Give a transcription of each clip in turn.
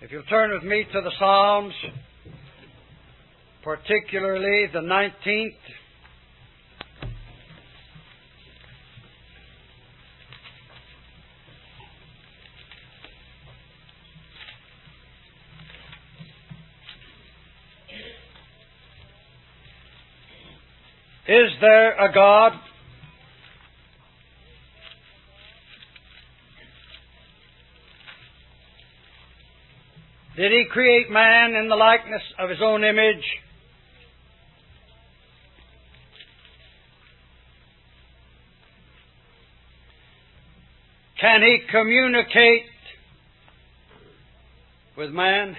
If you'll turn with me to the Psalms, particularly the 19th. Is there a God? Did He create man in the likeness of His own image? Can He communicate with man?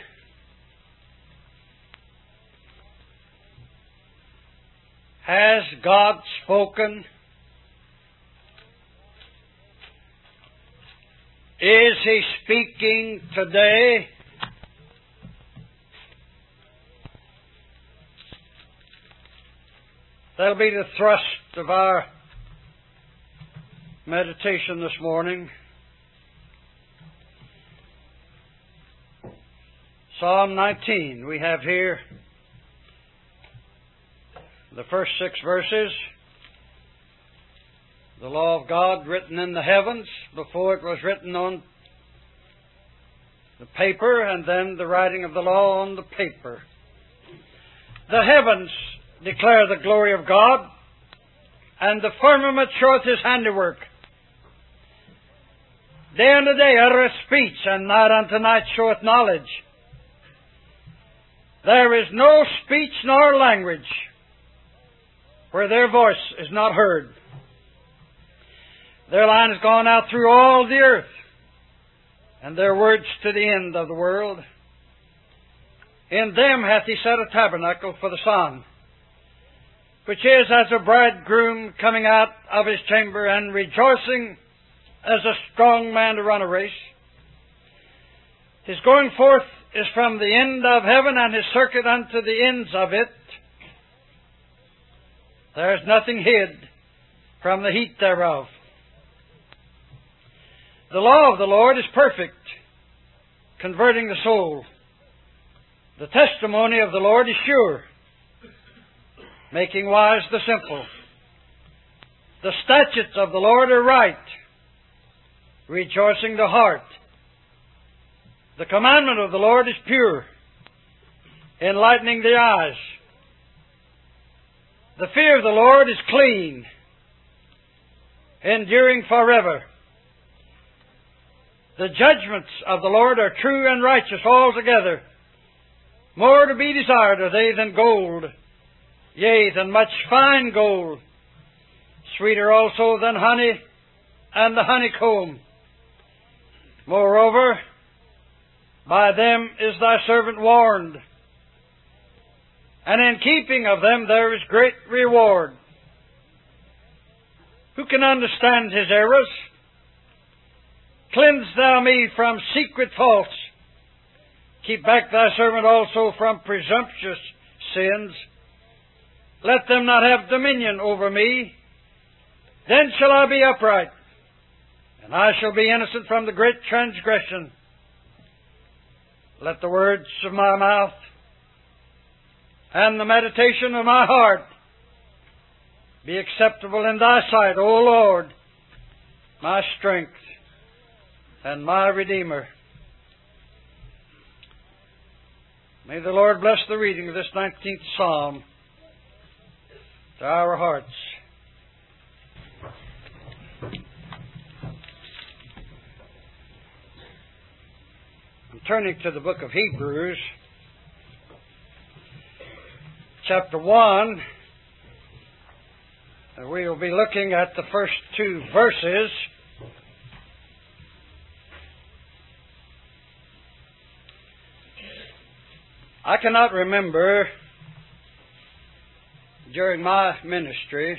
Has God spoken? Is He speaking today? That'll be the thrust of our meditation this morning. Psalm 19, we have here the first 6 verses. The law of God written in the heavens before it was written on the paper, and then the writing of the law on the paper. The heavens declare the glory of God, and the firmament showeth His handiwork. Day unto day uttereth speech, and night unto night showeth knowledge. There is no speech nor language where their voice is not heard. Their line has gone out through all the earth, and their words to the end of the world. In them hath He set a tabernacle for the sun, which is as a bridegroom coming out of his chamber, and rejoicing as a strong man to run a race. His going forth is from the end of heaven, and His circuit unto the ends of it. There is nothing hid from the heat thereof. The law of the Lord is perfect, converting the soul. The testimony of the Lord is sure, making wise the simple. The statutes of the Lord are right, rejoicing the heart. The commandment of the Lord is pure, enlightening the eyes. The fear of the Lord is clean, enduring forever. The judgments of the Lord are true and righteous altogether. More to be desired are they than gold, yea, than much fine gold. Sweeter also than honey and the honeycomb. Moreover, by them is thy servant warned, and in keeping of them there is great reward. Who can understand His errors? Cleanse thou me from secret faults. Keep back thy servant also from presumptuous sins. Let them not have dominion over me. Then shall I be upright, and I shall be innocent from the great transgression. Let the words of my mouth and the meditation of my heart be acceptable in Thy sight, O Lord, my strength and my Redeemer. May the Lord bless the reading of this 19th Psalm to our hearts. I'm turning to the book of Hebrews, chapter 1. We will be looking at the first 2 verses. I cannot remember during my ministry,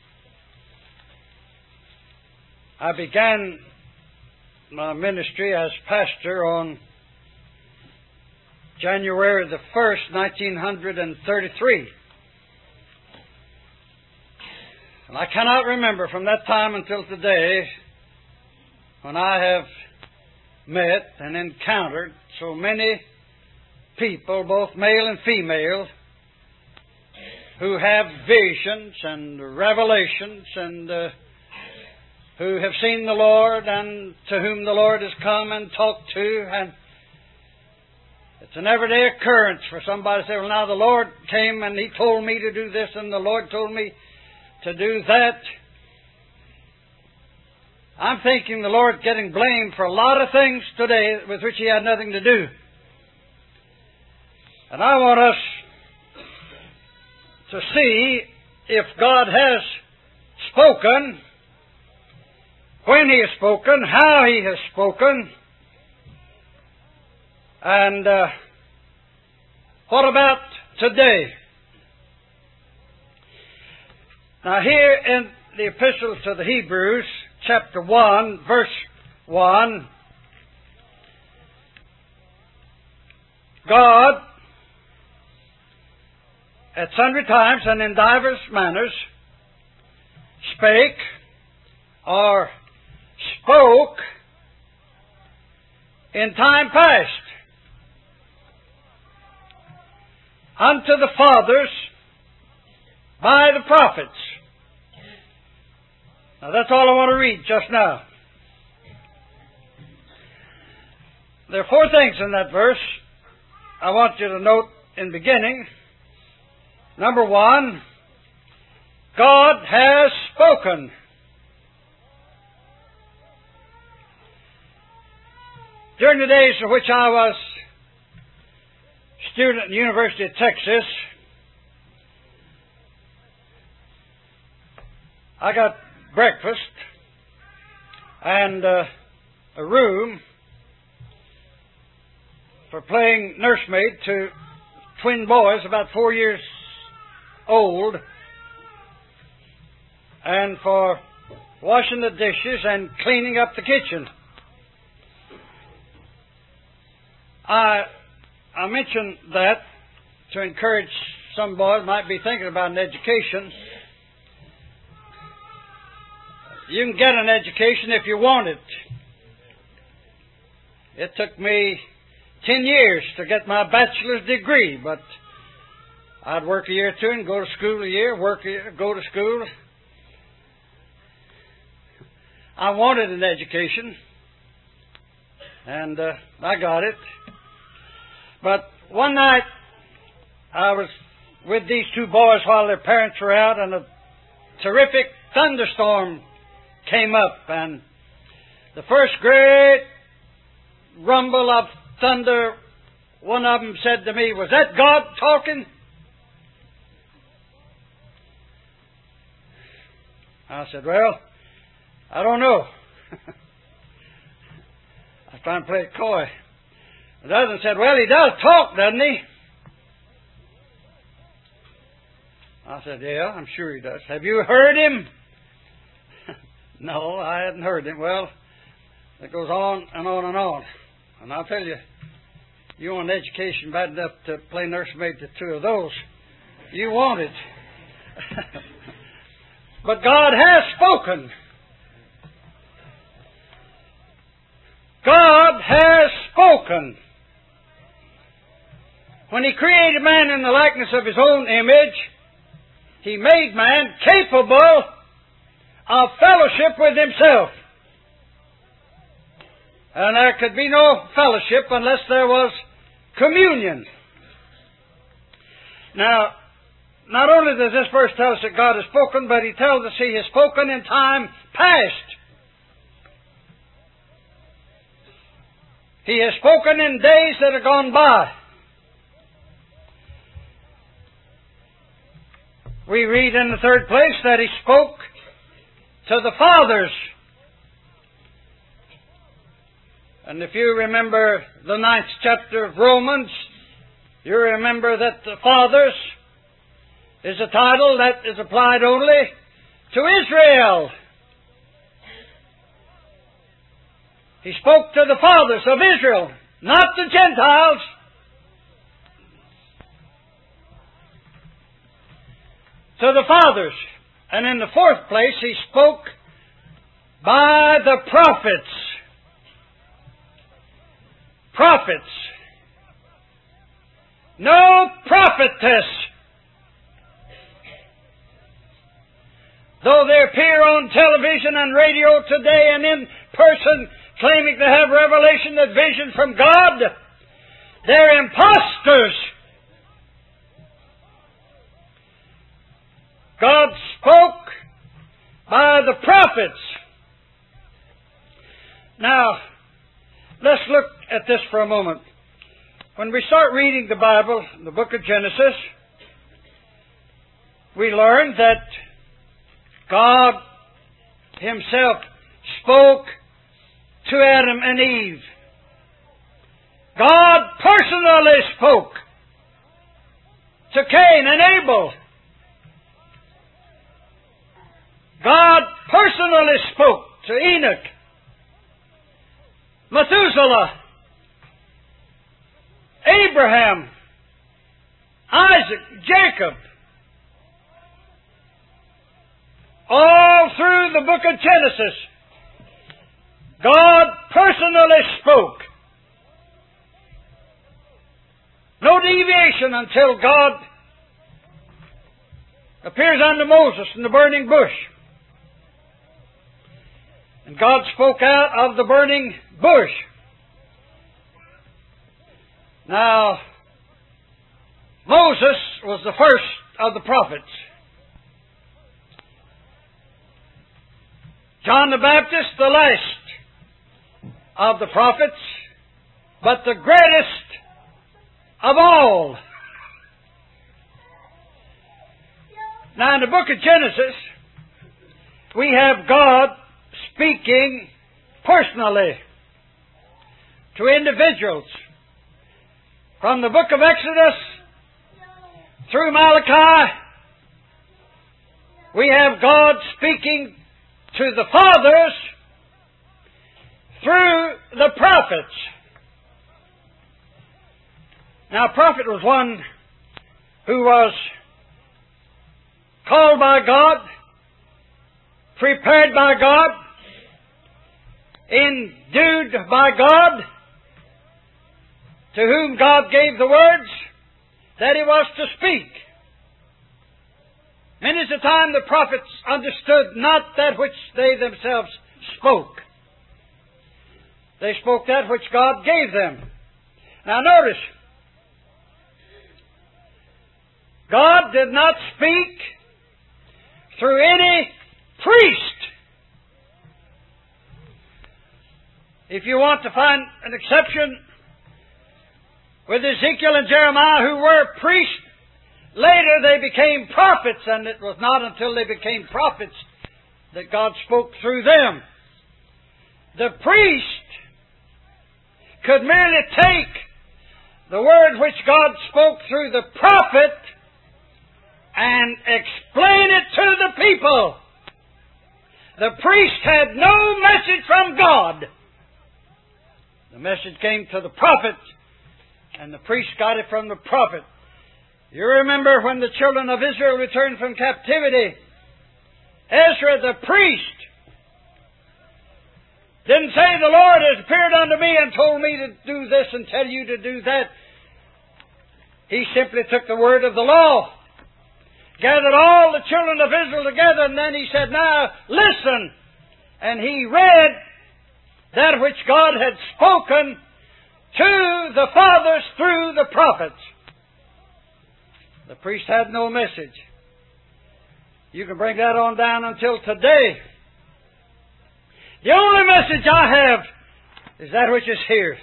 I began my ministry as pastor on January the 1st, 1933. And I cannot remember from that time until today when I have met and encountered so many people, both male and female, who have visions and revelations and who have seen the Lord and to whom the Lord has come and talked to. And it's an everyday occurrence for somebody to say, well, now the Lord came and He told me to do this and the Lord told me to do that. I'm thinking the Lord's getting blamed for a lot of things today with which He had nothing to do. And I want us to see if God has spoken, when He has spoken, how He has spoken, and what about today? Now here in the Epistle to the Hebrews, chapter 1, verse 1, God, at sundry times and in divers manners, spake or spoke in time past unto the fathers by the prophets. Now that's all I want to read just now. There are four things in that verse I want you to note in the beginning. Number one, God has spoken. During the days in which I was student at the University of Texas, I got breakfast and a room for playing nursemaid to twin boys about 4 years old, and for washing the dishes and cleaning up the kitchen. I mention that to encourage some boys who might be thinking about an education. You can get an education if you want it. It took me 10 years to get my bachelor's degree, but I'd work a year or two and go to school a year, work a year, go to school. I wanted an education, and I got it. But one night, I was with these two boys while their parents were out, and a terrific thunderstorm came up, and the first great rumble of thunder, one of them said to me, "Was that God talking?" I said, "Well, I don't know." I was trying to play it coy. The other one said, "Well, He does talk, doesn't He?" I said, "Yeah, I'm sure He does. Have you heard Him?" "No, I hadn't heard Him." Well, it goes on and on and on. And I'll tell you, you want an education bad enough to play nursemaid to two of those. You want it. But God has spoken. God has spoken. When He created man in the likeness of His own image, He made man capable of fellowship with Himself. And there could be no fellowship unless there was communion. Now, not only does this verse tell us that God has spoken, but He tells us He has spoken in time past. He has spoken in days that are gone by. We read in the third place that He spoke to the fathers. And if you remember the 9th chapter of Romans, you remember that the fathers is a title that is applied only to Israel. He spoke to the fathers of Israel, not the Gentiles. To the fathers. And in the fourth place, He spoke by the prophets. Prophets. no prophetess, though they appear on television and radio today and in person claiming to have revelation and vision from God, they're imposters. God spoke by the prophets. Now, let's look at this for a moment. When we start reading the Bible, the book of Genesis, we learn that God Himself spoke to Adam and Eve. God personally spoke to Cain and Abel. God personally spoke to Enoch, Methuselah, Abraham, Isaac, Jacob. All through the book of Genesis, God personally spoke. No deviation until God appears unto Moses in the burning bush. And God spoke out of the burning bush. Now, Moses was the first of the prophets. John the Baptist, the last of the prophets, but the greatest of all. Now, in the book of Genesis, we have God speaking personally to individuals. From the book of Exodus through Malachi, we have God speaking to the fathers through the prophets. Now, a prophet was one who was called by God, prepared by God, endued by God, to whom God gave the words that He was to speak. Many's the time the prophets understood not that which they themselves spoke. They spoke that which God gave them. Now notice, God did not speak through any priest. If you want to find an exception, with Ezekiel and Jeremiah, who were priests, later they became prophets, and it was not until they became prophets that God spoke through them. The priest could merely take the word which God spoke through the prophet and explain it to the people. The priest had no message from God. The message came to the prophet, and the priest got it from the prophet. You remember when the children of Israel returned from captivity, Ezra the priest didn't say, "The Lord has appeared unto me and told me to do this and tell you to do that." He simply took the word of the law, gathered all the children of Israel together, and then he said, "Now listen." And he read that which God had spoken to the fathers through the prophets. The priest had no message. You can bring that on down until today. The only message I have is that which is here.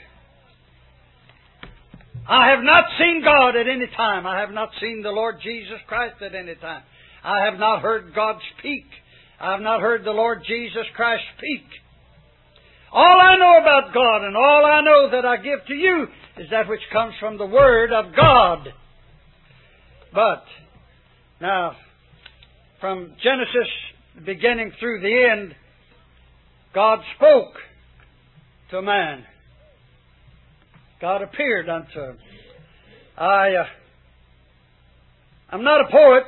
I have not seen God at any time. I have not seen the Lord Jesus Christ at any time. I have not heard God speak. I have not heard the Lord Jesus Christ speak. All I know about God and all I know that I give to you is that which comes from the Word of God. But, now, from Genesis beginning through the end, God spoke to man. God appeared unto him. I'm not a poet,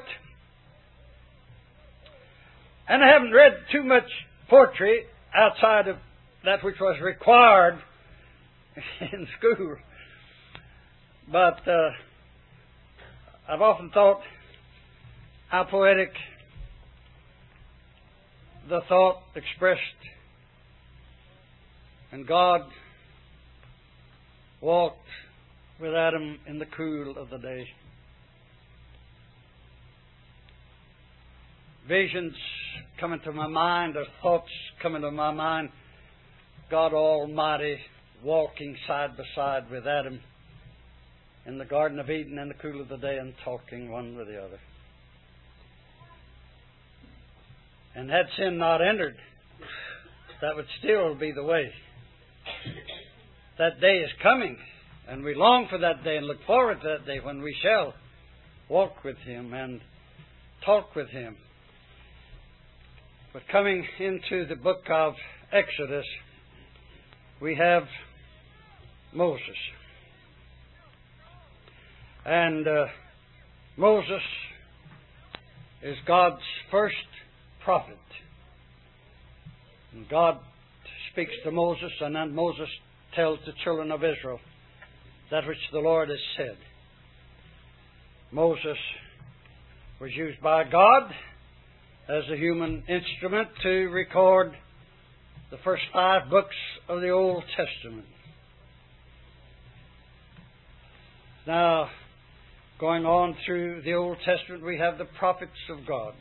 and I haven't read too much poetry outside of that which was required in school. But I've often thought how poetic the thought expressed when God walked with Adam in the cool of the day. Visions come into my mind, or thoughts come into my mind. God Almighty walking side by side with Adam in the Garden of Eden in the cool of the day and talking one with the other. And had sin not entered, that would still be the way. That day is coming, and we long for that day and look forward to that day when we shall walk with Him and talk with Him. But coming into the book of Exodus, we have Moses. And Moses is God's first prophet. And God speaks to Moses, and then Moses tells the children of Israel that which the Lord has said. Moses was used by God as a human instrument to record the first 5 books of the Old Testament. Now, going on through the Old Testament, we have the prophets of God.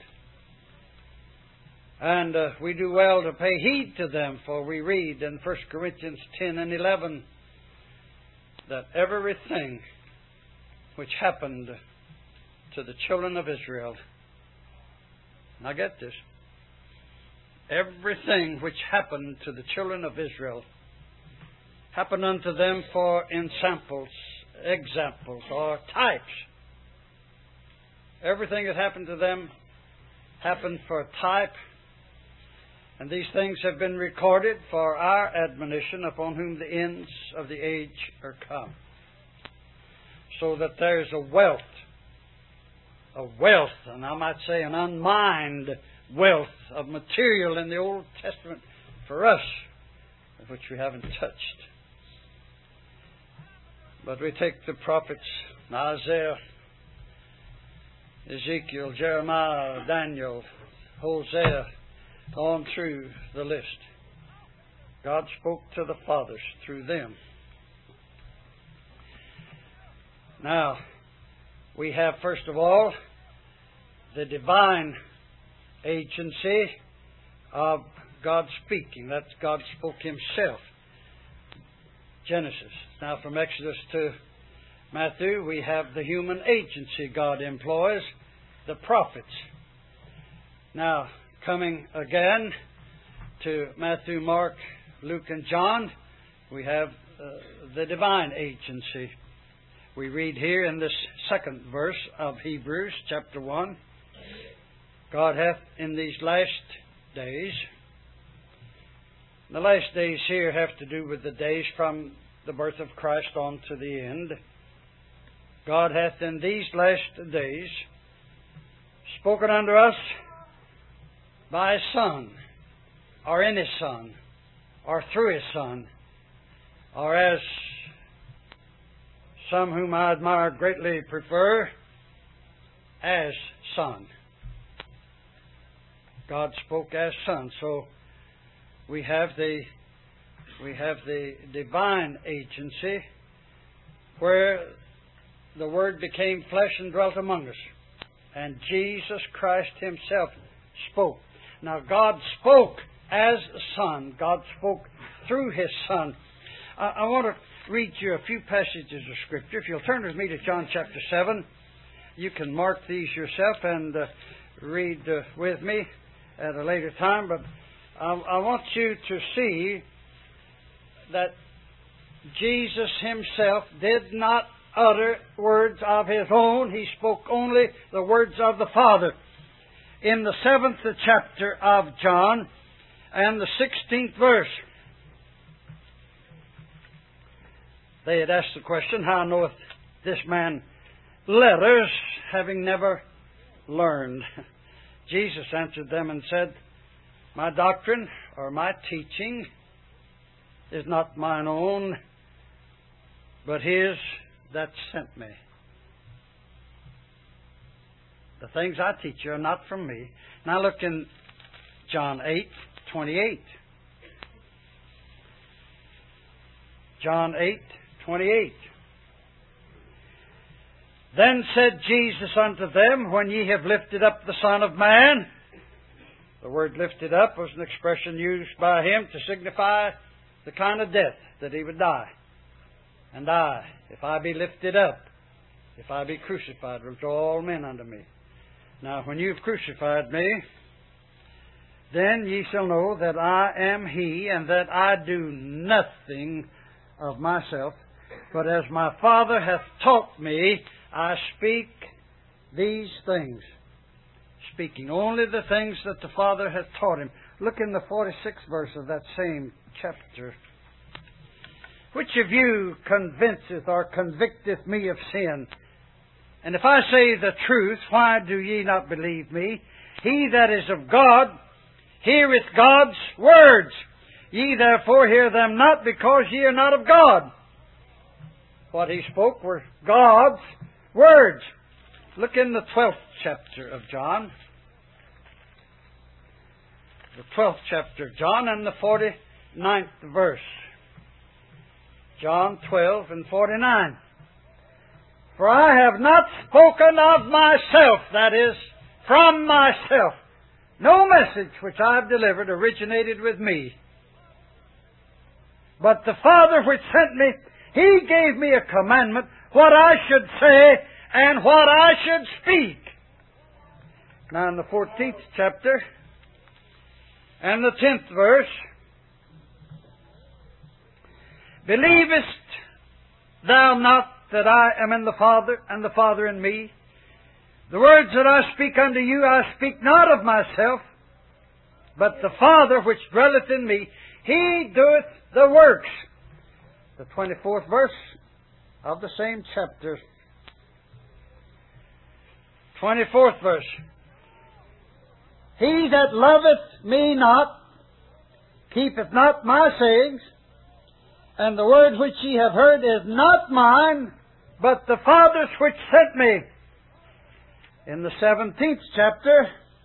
And we do well to pay heed to them, for we read in 1 Corinthians 10 and 11 that everything which happened to the children of Israel, now get this, everything which happened to the children of Israel happened unto them for ensamples, examples, or types. Everything that happened to them happened for a type. And these things have been recorded for our admonition, upon whom the ends of the age are come. So that there is a wealth, and I might say an unmined wealth of material in the Old Testament for us, of which we haven't touched. But we take the prophets, Isaiah, Ezekiel, Jeremiah, Daniel, Hosea, on through the list. God spoke to the fathers through them. Now, we have first of all the divine agency of God speaking. That's God spoke Himself. Genesis. Now, from Exodus to Matthew, we have the human agency God employs, the prophets. Now, coming again to Matthew, Mark, Luke, and John, we have the divine agency. We read here in this second verse of Hebrews chapter 1, God hath in these last days, the last days here have to do with the days from the birth of Christ on to the end. God hath in these last days spoken unto us by His Son, or in His Son, or through His Son, or as some whom I admire greatly prefer, as Son. God spoke as Son. So we have the divine agency where the Word became flesh and dwelt among us. And Jesus Christ Himself spoke. Now, God spoke as Son. God spoke through His Son. I want to read you a few passages of Scripture. If you'll turn with me to John chapter 7, you can mark these yourself and read with me at a later time. But I want you to see that Jesus Himself did not utter words of His own. He spoke only the words of the Father. In the 7th chapter of John and the 16th verse, they had asked the question, how knoweth this man letters, having never learned? Jesus answered them and said, my doctrine or my teaching is not mine own, but His that sent me. The things I teach you are not from me. Now look in John 8:28. John 8:28. Then said Jesus unto them, When ye have lifted up the Son of Man. The word lifted up was an expression used by him to signify the kind of death that he would die. And I, if I be lifted up, if I be crucified, will draw all men unto me. Now, when you've crucified me, then ye shall know that I am He, and that I do nothing of myself, but as my Father hath taught me, I speak these things, speaking only the things that the Father hath taught him. Look in the 46th verse of that same chapter. Which of you convinceth or convicteth me of sin? And if I say the truth, why do ye not believe me? He that is of God heareth God's words. Ye therefore hear them not, because ye are not of God. What he spoke were God's words. Look in the 12th chapter of John. The 12th chapter of John and the 49th verse. John 12 and 49. For I have not spoken of myself, that is, from myself. No message which I have delivered originated with me. But the Father which sent me, He gave me a commandment, what I should say and what I should speak. Now in the 14th chapter and the 10th verse, Believest thou not that I am in the Father, and the Father in me? The words that I speak unto you, I speak not of myself, but the Father which dwelleth in me, He doeth the works. The 24th verse of the same chapter. 24th verse. He that loveth me not, keepeth not my sayings, and the word which ye have heard is not mine, but the Father's which sent me. In the 17th chapter,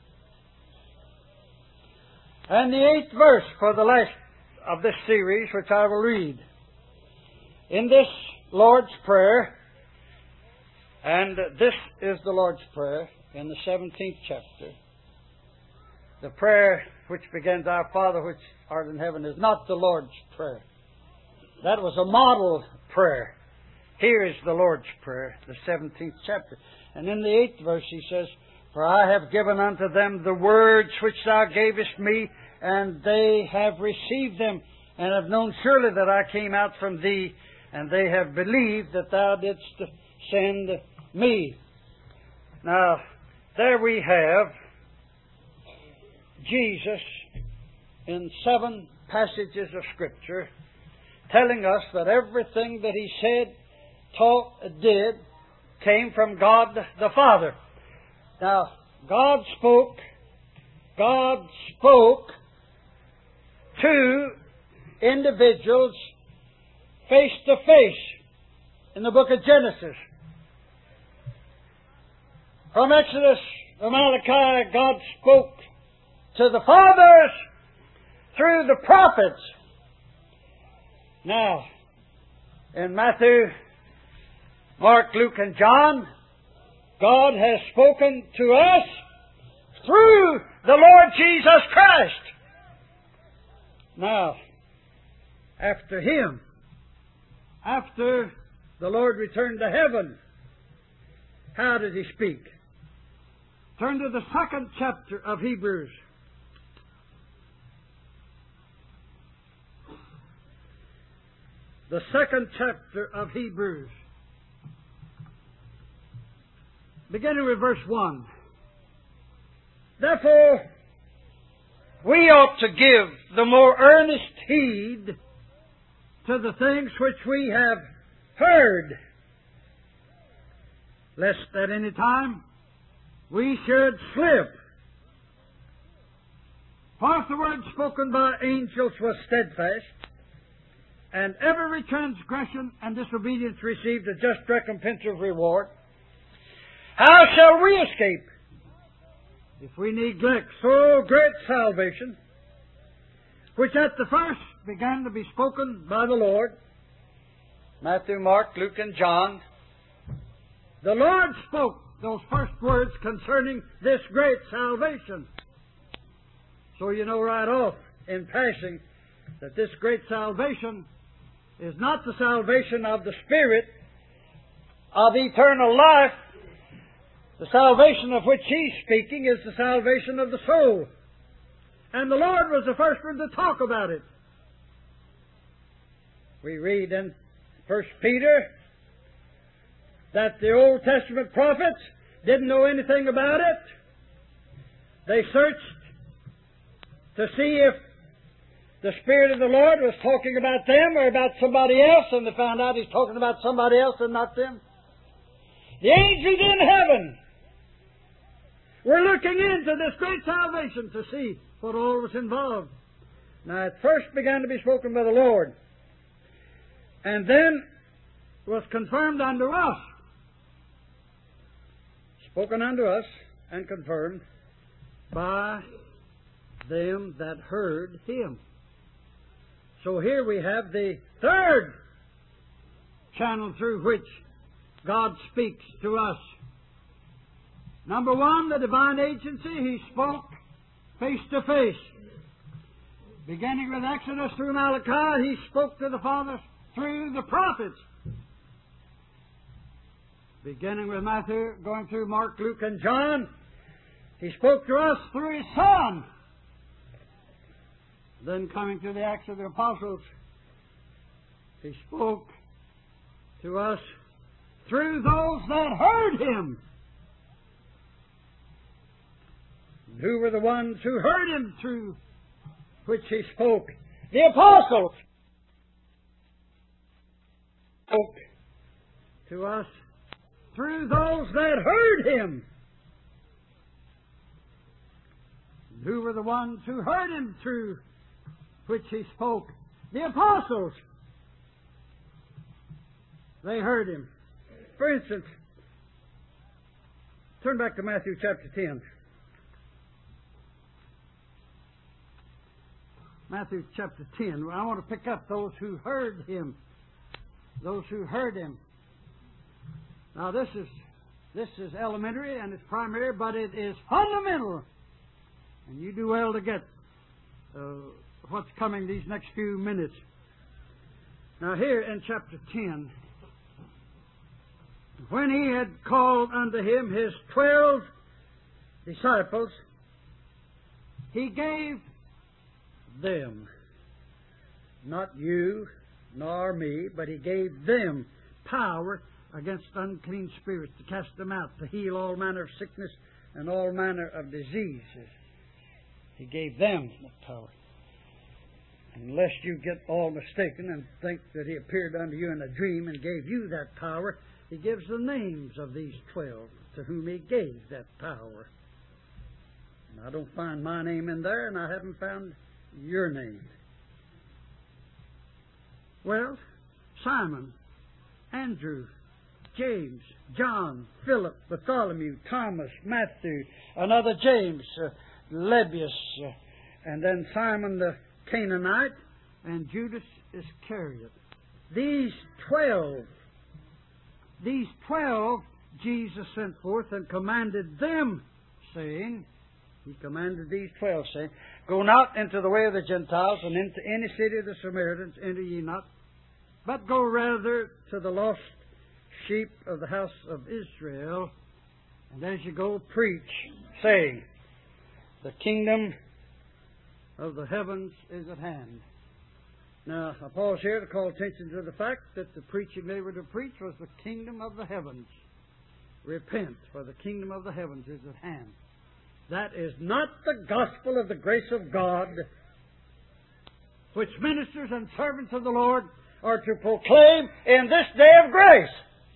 and the 8th verse for the last of this series, which I will read. In this Lord's Prayer, and this is the Lord's Prayer in the 17th chapter. The prayer which begins, Our Father which art in heaven, is not the Lord's Prayer. That was a model prayer. Here is the Lord's Prayer, the 17th chapter. And in the 8th verse he says, For I have given unto them the words which thou gavest me, and they have received them, and have known surely that I came out from thee, and they have believed that thou didst send me. Now, there we have Jesus in 7 passages of Scripture telling us that everything that He said, taught, did, came from God the Father. Now, God spoke to individuals face to face in the book of Genesis. From Exodus to Malachi, God spoke to the fathers through the prophets. Now, in Matthew, Mark, Luke, and John, God has spoken to us through the Lord Jesus Christ. Now, after Him, after the Lord returned to heaven, how did He speak? Turn to the 2nd chapter of Hebrews. The 2nd chapter of Hebrews. Beginning with verse 1. Therefore, we ought to give the more earnest heed to the things which we have heard, lest at any time we should slip. For if the word spoken by angels was steadfast, and every transgression and disobedience received a just recompense of reward, how shall we escape if we neglect so great salvation, which at the first began to be spoken by the Lord, Matthew, Mark, Luke, and John, the Lord spoke those first words concerning this great salvation. So you know right off in passing that this great salvation is not the salvation of the Spirit of eternal life. The salvation of which He's speaking is the salvation of the soul. And the Lord was the first one to talk about it. We read in 1 Peter that the Old Testament prophets didn't know anything about it. They searched to see if the Spirit of the Lord was talking about them or about somebody else, and they found out He's talking about somebody else and not them. The angels in heaven were looking into this great salvation to see what all was involved. Now, it first began to be spoken by the Lord, and then was confirmed unto us. Spoken unto us and confirmed by them that heard Him. So here we have the third channel through which God speaks to us. Number one, the divine agency. He spoke face to face. Beginning with Exodus through Malachi, He spoke to the fathers through the prophets. Beginning with Matthew, going through Mark, Luke, and John, He spoke to us through His Son. Then coming to the Acts of the Apostles, He spoke to us through those that heard Him. Who were the ones who heard Him through which He spoke? The Apostles spoke to us through those that heard Him. Who were the ones who heard Him through which He spoke? The Apostles. They heard Him. For instance, turn back to Matthew chapter 10. Matthew chapter 10. I want to pick up those who heard Him. Those who heard Him. Now this is elementary and it's primary, but it is fundamental. And you do well to get what's coming these next few minutes. Now here in chapter 10, when He had called unto Him His 12 disciples, He gave them, not you nor me, but He gave them power against unclean spirits, to cast them out, to heal all manner of sickness and all manner of diseases. He gave them the power. Unless you get all mistaken and think that He appeared unto you in a dream and gave you that power, He gives the names of these 12 to whom He gave that power. And I don't find my name in there, and I haven't found your name. Well, Simon, Andrew, James, John, Philip, Bartholomew, Thomas, Matthew, another James, Lebbaeus, and then Simon the Canaanite, and Judas Iscariot. These 12 Jesus sent forth and commanded them, saying, He commanded these 12, saying, Go not into the way of the Gentiles, and into any city of the Samaritans enter ye not, but go rather to the lost sheep of the house of Israel, and as you go, preach, saying, The kingdom of the heavens is at hand. Now, I pause here to call attention to the fact that the preaching they were to preach was the kingdom of the heavens. Repent, for the kingdom of the heavens is at hand. That is not the gospel of the grace of God, which ministers and servants of the Lord are to proclaim in this day of grace.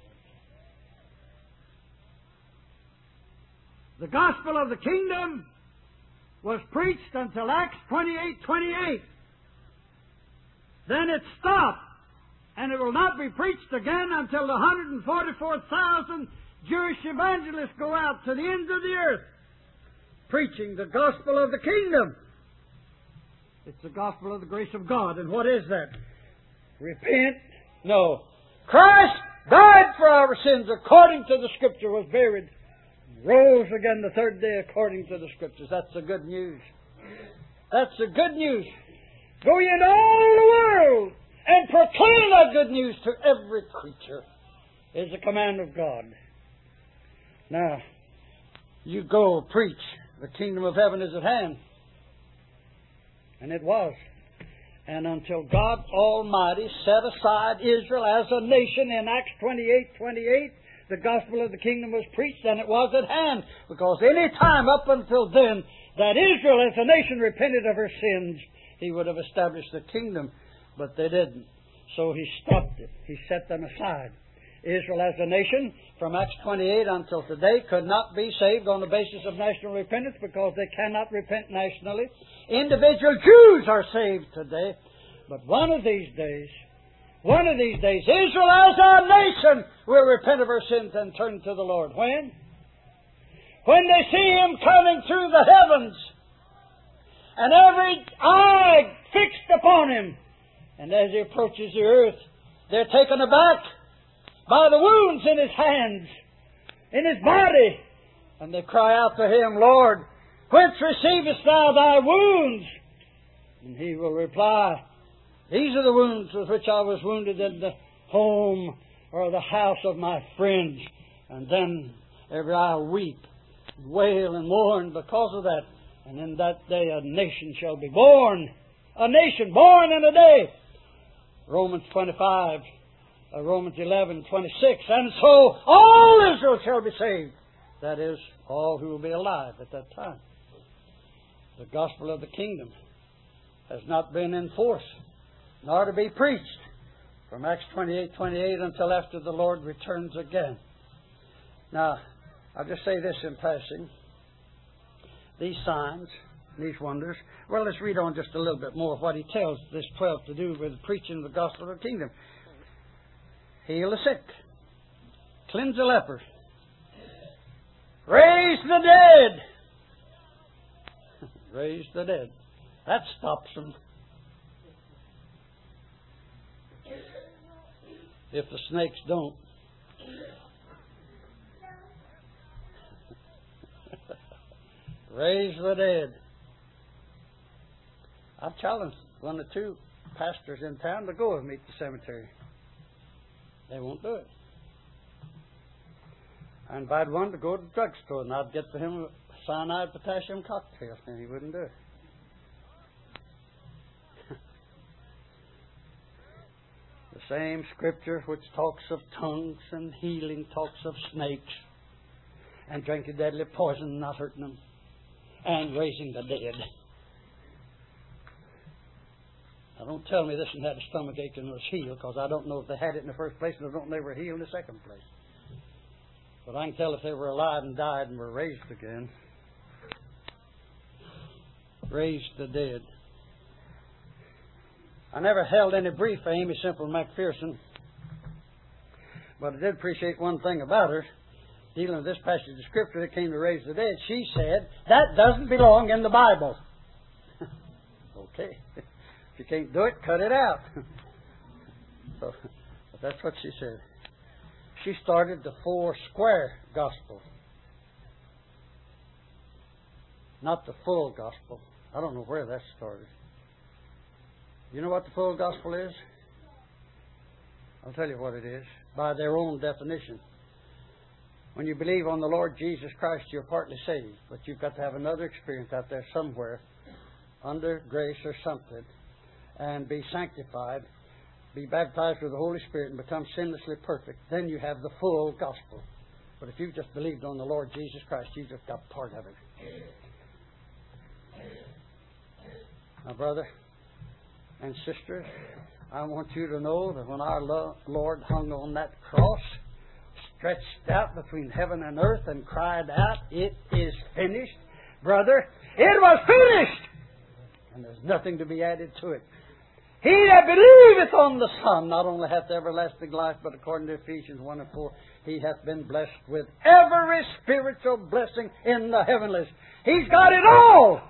The gospel of the kingdom was preached until Acts 28:28. Then it stopped, and it will not be preached again until the 144,000 Jewish evangelists go out to the ends of the earth preaching the gospel of the kingdom. It's the gospel of the grace of God. And what is that? Repent? No. Christ died for our sins according to the Scripture, was buried, rose again the third day according to the Scriptures. That's the good news. That's the good news. Go ye into all the world and proclaim that good news to every creature, is the command of God. Now, you go preach. The kingdom of heaven is at hand. And it was. And until God Almighty set aside Israel as a nation in Acts 28:28, the gospel of the kingdom was preached, and it was at hand. Because any time up until then that Israel as a nation repented of her sins, He would have established the kingdom. But they didn't. So He stopped it. He set them aside. Israel as a nation, from Acts 28 until today, could not be saved on the basis of national repentance because they cannot repent nationally. Individual Jews are saved today. But one of these days, Israel as a nation will repent of her sins and turn to the Lord. When? When they see Him coming through the heavens and every eye fixed upon Him. And as He approaches the earth, they're taken aback by the wounds in His hands, in His body. And they cry out to Him, Lord, whence receivest Thou Thy wounds? And He will reply, these are the wounds with which I was wounded in the home or the house of my friends. And then every eye will weep, wail, and mourn because of that. And in that day a nation shall be born. A nation born in a day. Romans 25. Romans 11:26, and so all Israel shall be saved. That is, all who will be alive at that time. The gospel of the kingdom has not been in force, nor to be preached, from Acts 28:28 until after the Lord returns again. Now, I'll just say this in passing. These signs, these wonders, well, let's read on just a little bit more of what He tells this 12 to do with preaching the gospel of the kingdom. Heal the sick. Cleanse the leper. Raise the dead. Raise the dead. That stops them. If the snakes don't. Raise the dead. I've challenged one or two pastors in town to go with me to the cemetery. They won't do it. I invited one to go to the drugstore, and I'd get for him a cyanide potassium cocktail, and he wouldn't do it. The same Scripture which talks of tongues and healing talks of snakes and drinking deadly poison, not hurting them, and raising the dead. Now, don't tell me this one had a stomach ache and was healed, because I don't know if they had it in the first place, and I don't know if they were healed in the second place. But I can tell if they were alive and died and were raised again. Raised the dead. I never held any brief for Amy Semple McPherson, but I did appreciate one thing about her. Dealing with this passage of Scripture that came to raise the dead, she said, that doesn't belong in the Bible. Okay. If you can't do it, cut it out. So, but that's what she said. She started the 4 square gospel. Not the full gospel. I don't know where that started. You know what the full gospel is? I'll tell you what it is. By their own definition. When you believe on the Lord Jesus Christ, you're partly saved. But you've got to have another experience out there somewhere, under grace or something, and be sanctified, be baptized with the Holy Spirit, and become sinlessly perfect. Then you have the full gospel. But if you've just believed on the Lord Jesus Christ, you've just got part of it. Now, brother and sister, I want you to know that when our Lord hung on that cross, stretched out between heaven and earth, and cried out, it is finished, brother, it was finished! And there's nothing to be added to it. He that believeth on the Son not only hath everlasting life, but according to Ephesians 1 and 4, he hath been blessed with every spiritual blessing in the heavenlies. He's got it all.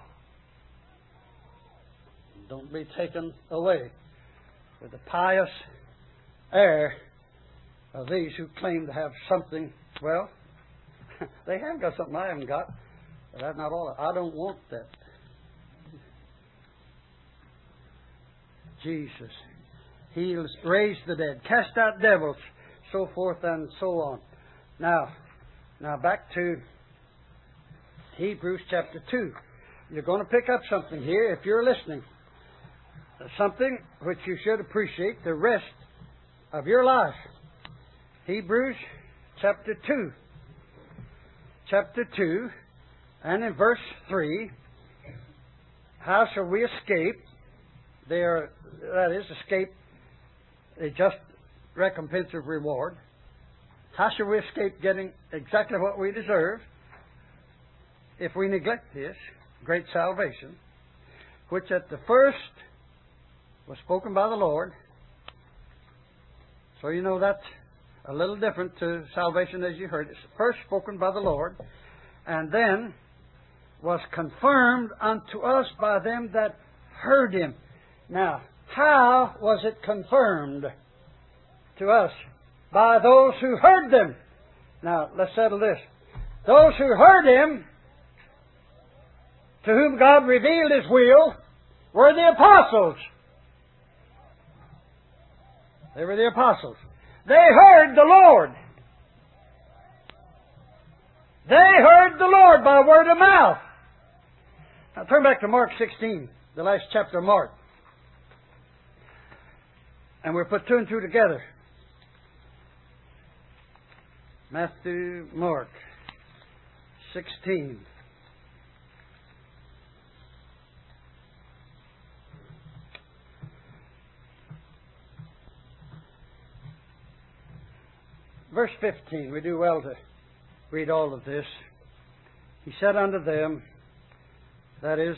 Don't be taken away with the pious air of these who claim to have something. Well, they have got something I haven't got, but that's not all. I don't want that. Jesus heals, raised the dead, cast out devils, so forth and so on. Now back to Hebrews chapter 2. You're going to pick up something here if you're listening. Something which you should appreciate the rest of your life. Hebrews chapter 2. Chapter 2 and in verse 3, how shall we escape? That is, escape a just recompense of reward. How shall we escape getting exactly what we deserve if we neglect this great salvation, which at the first was spoken by the Lord? So you know that's a little different to salvation as you heard. It's first spoken by the Lord, and then was confirmed unto us by them that heard Him. Now, how was it confirmed to us? By those who heard them. Now, let's settle this. Those who heard Him, to whom God revealed His will, were the apostles. They were the apostles. They heard the Lord. They heard the Lord by word of mouth. Now turn back to Mark 16, the last chapter of Mark. And we'll put two and two together. Matthew, Mark 16. Verse 15, we do well to read all of this. He said unto them, that is,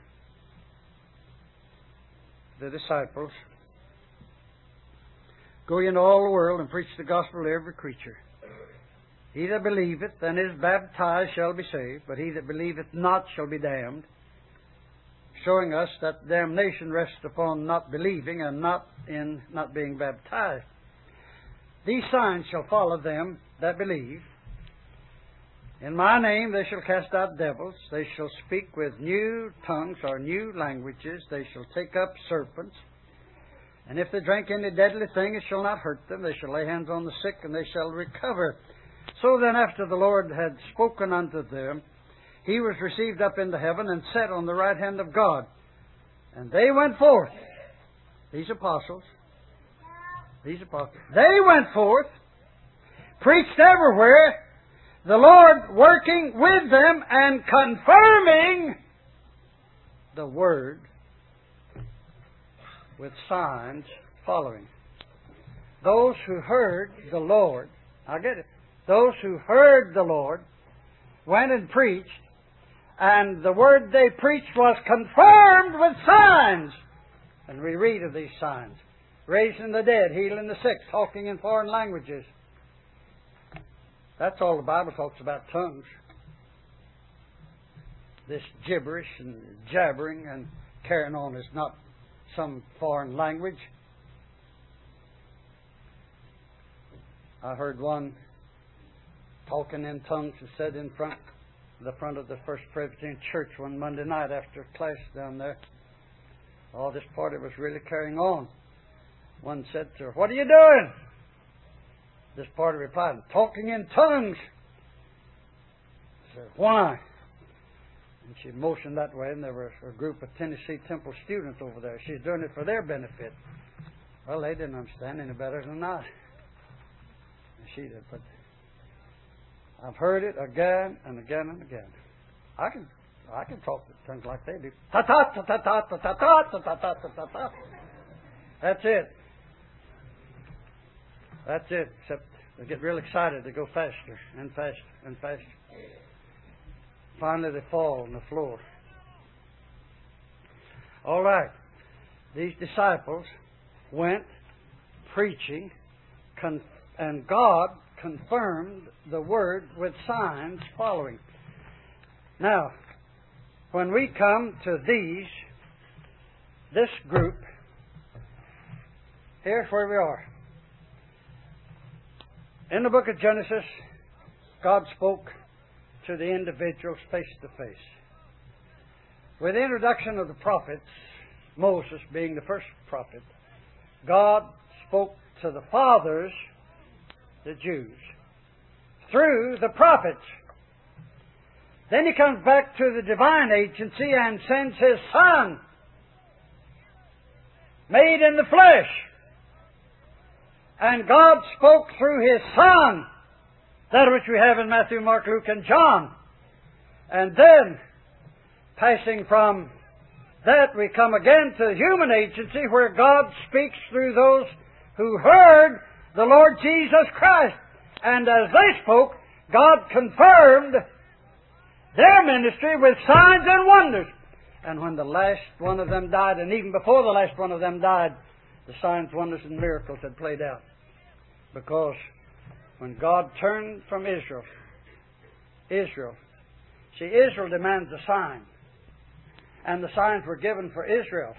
the disciples, go ye into all the world and preach the gospel to every creature. He that believeth and is baptized shall be saved, but he that believeth not shall be damned. Showing us that damnation rests upon not believing and not being baptized. These signs shall follow them that believe. In my name they shall cast out devils. They shall speak with new tongues or new languages. They shall take up serpents. And if they drink any deadly thing, it shall not hurt them. They shall lay hands on the sick, and they shall recover. So then, after the Lord had spoken unto them, He was received up into heaven and sat on the right hand of God. And they went forth, these apostles, they went forth, preached everywhere, the Lord working with them and confirming the Word with signs following. Those who heard the Lord, I get it, those who heard the Lord went and preached, and the word they preached was confirmed with signs. And we read of these signs. Raising the dead, healing the sick, talking in foreign languages. That's all the Bible talks about, tongues. This gibberish and jabbering and carrying on is not some foreign language. I heard one talking in tongues and said in the front of the First Presbyterian Church one Monday night after class down there. Oh, this party was really carrying on. One said to her, "What are you doing?" This party replied, "Talking in tongues." She said, "Why?" And she motioned that way, and there was a group of Tennessee Temple students over there. She's doing it for their benefit. Well, they didn't understand any better than I. And she did, but I've heard it again and again and again. I can talk in tongues like they do. Ta ta ta ta ta ta ta ta ta ta ta ta ta. That's it. That's it. Except they get real excited. They go faster and faster and faster. Finally, they fall on the floor. All right. these disciples went preaching, and God confirmed the Word with signs following. Now, when we come to this group, here's where we are. In the book of Genesis, God spoke to the individuals face to face. With the introduction of the prophets, Moses being the first prophet, God spoke to the fathers, the Jews, through the prophets. Then He comes back to the divine agency and sends His Son, made in the flesh. And God spoke through His Son, that which we have in Matthew, Mark, Luke, and John. And then, passing from that, we come again to human agency, where God speaks through those who heard the Lord Jesus Christ. And as they spoke, God confirmed their ministry with signs and wonders. And when the last one of them died, and even before the last one of them died, the signs, wonders, and miracles had played out. Because when God turned from Israel, Israel demands a sign. And the signs were given for Israel.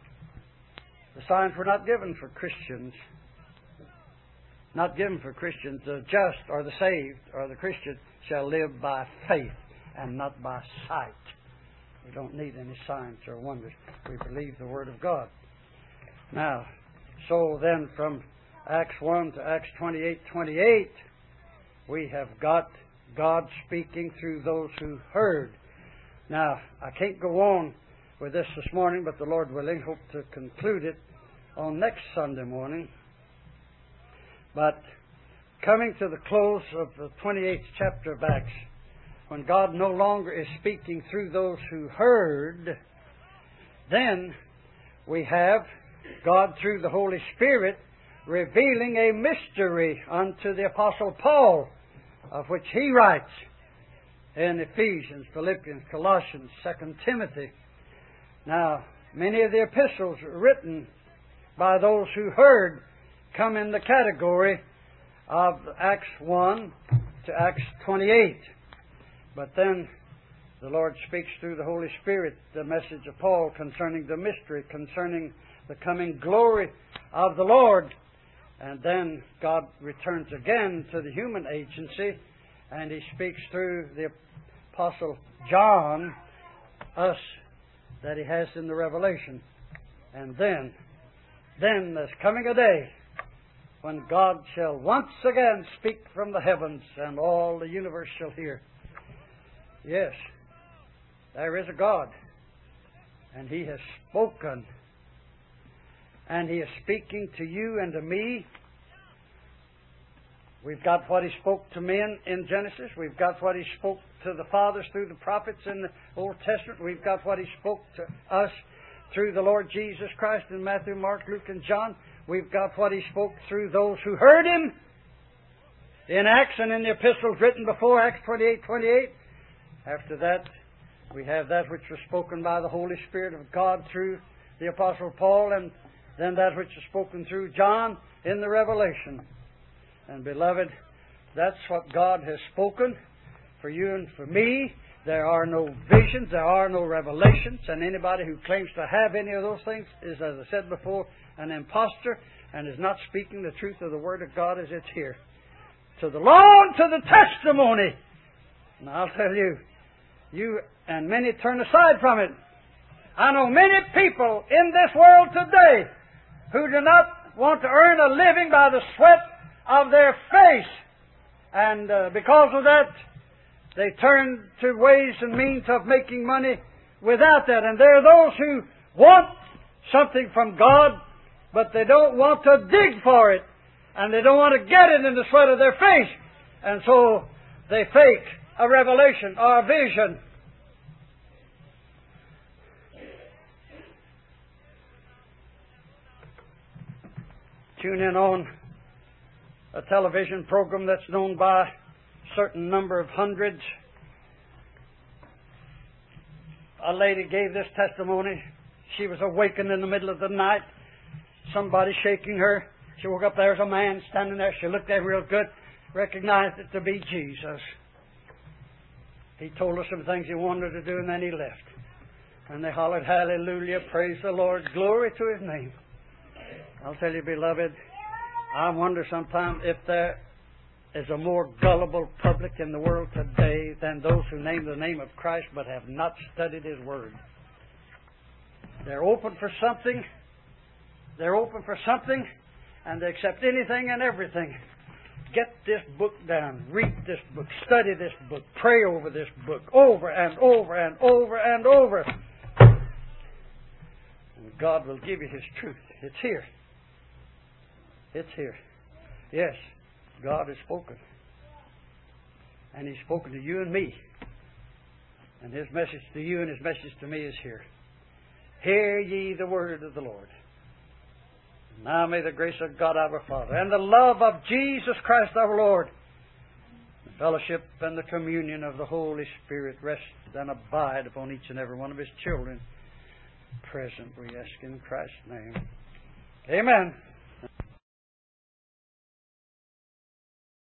The signs were not given for Christians. Not given for Christians. The just or the saved or the Christian shall live by faith and not by sight. We don't need any signs or wonders. We believe the Word of God. Now, so then from Acts 1 to Acts 28:28, we have got God speaking through those who heard. Now, I can't go on with this morning, but the Lord willing, hope to conclude it on next Sunday morning. But coming to the close of the 28th chapter of Acts, when God no longer is speaking through those who heard, then we have God through the Holy Spirit revealing a mystery unto the Apostle Paul, of which he writes in Ephesians, Philippians, Colossians, 2 Timothy. Now, many of the epistles written by those who heard come in the category of Acts 1 to Acts 28. But then the Lord speaks through the Holy Spirit the message of Paul concerning the mystery, concerning the coming glory of the Lord. And then God returns again to the human agency, and He speaks through the Apostle John, us, that He has in the Revelation. And then there's coming a day when God shall once again speak from the heavens, and all the universe shall hear. Yes, there is a God, and He has spoken. And He is speaking to you and to me. We've got what He spoke to men in Genesis. We've got what He spoke to the fathers through the prophets in the Old Testament. We've got what He spoke to us through the Lord Jesus Christ in Matthew, Mark, Luke, and John. We've got what He spoke through those who heard Him in Acts and in the epistles written before Acts 28:28. After that, we have that which was spoken by the Holy Spirit of God through the Apostle Paul, and then that which is spoken through John in the Revelation. And beloved, that's what God has spoken for you and for me. There are no visions, there are no revelations, and anybody who claims to have any of those things is, as I said before, an impostor and is not speaking the truth of the Word of God as it's here. To the law and to the testimony. And I'll tell you, you and many turn aside from it. I know many people in this world today who do not want to earn a living by the sweat of their face. And because of that, they turn to ways and means of making money without that. And there are those who want something from God, but they don't want to dig for it. And they don't want to get it in the sweat of their face. And so they fake a revelation or a vision. Tune in on a television program that's known by a certain number of hundreds. A lady gave this testimony. She was awakened in the middle of the night. Somebody shaking her. She woke up, there's a man standing there. She looked at him real good, recognized it to be Jesus. He told her some things he wanted her to do, and then he left. And they hollered, hallelujah, praise the Lord, glory to His name. I'll tell you, beloved, I wonder sometimes if there is a more gullible public in the world today than those who name the name of Christ but have not studied His Word. They're open for something. They're open for something, and they accept anything and everything. Get this book down. Read this book. Study this book. Pray over this book over and over and over and over. And God will give you His truth. It's here. It's here. Yes, God has spoken. And He's spoken to you and me. And His message to you and His message to me is here. Hear ye the word of the Lord. Now may the grace of God our Father and the love of Jesus Christ our Lord, the fellowship and the communion of the Holy Spirit rest and abide upon each and every one of His children present, we ask in Christ's name. Amen.